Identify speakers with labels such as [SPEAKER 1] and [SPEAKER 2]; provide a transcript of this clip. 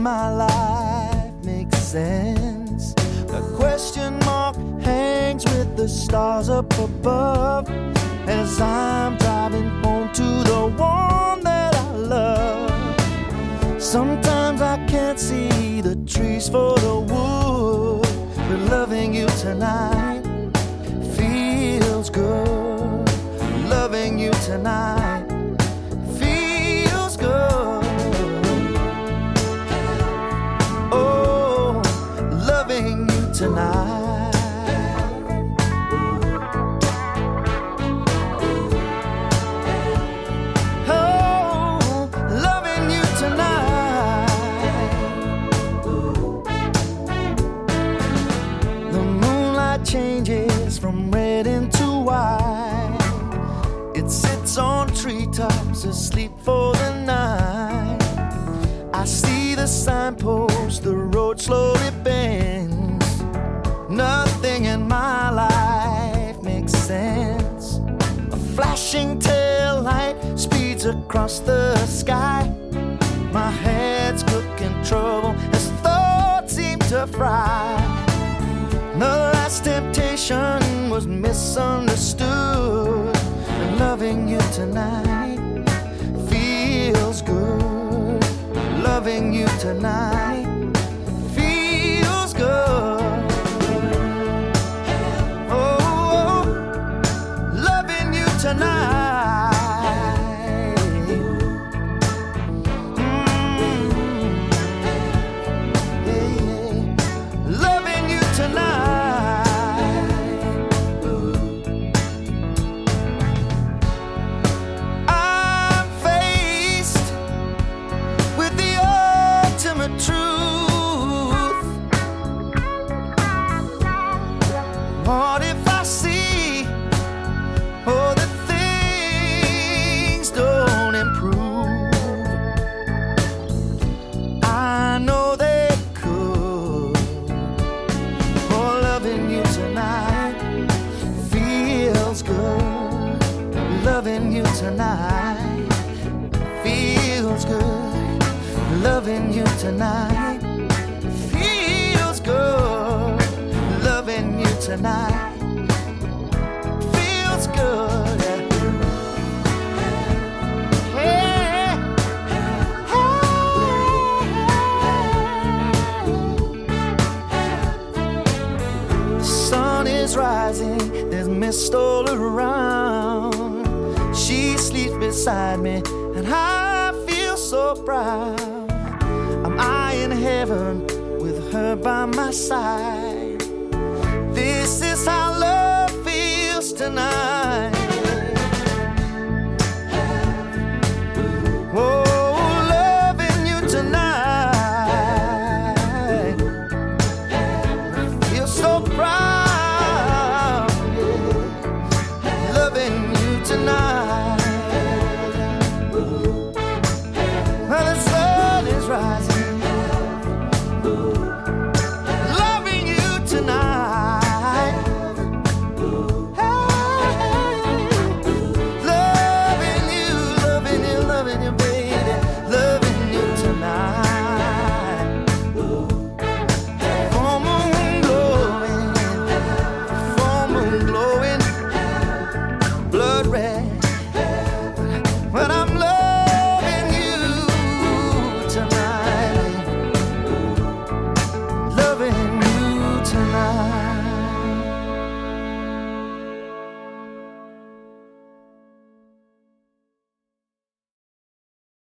[SPEAKER 1] in my life makes sense. A question mark hangs with the stars up above as I'm driving home to the one that I love. Sometimes I can't see the trees for the wood, but loving you tonight feels good. Loving you tonight feels good. Oh, loving you tonight. Oh, loving you tonight. The moonlight changes from red into white. It sits on treetops asleep for the night. I see the signpost, the road slowly bends. Nothing in my life makes sense. A flashing tail light speeds across the sky. My head's cooking trouble as thoughts seem to fry. The last temptation was misunderstood. And loving you tonight feels good. Loving you tonight feels good. Oh, loving you tonight. Yeah. Loving you tonight. I'm faced with the ultimate truth. What if I see, oh, that things don't improve? I know they could. Oh, loving you tonight feels good. Loving you tonight feels good. Loving you tonight feels good. Loving you tonight feels good. Yeah. The sun is rising, there's mist all around. She sleeps beside me and I feel so proud. I'm in heaven with her by my side. This is how love feels tonight. Oh, loving you tonight. I feel so proud. Loving you tonight.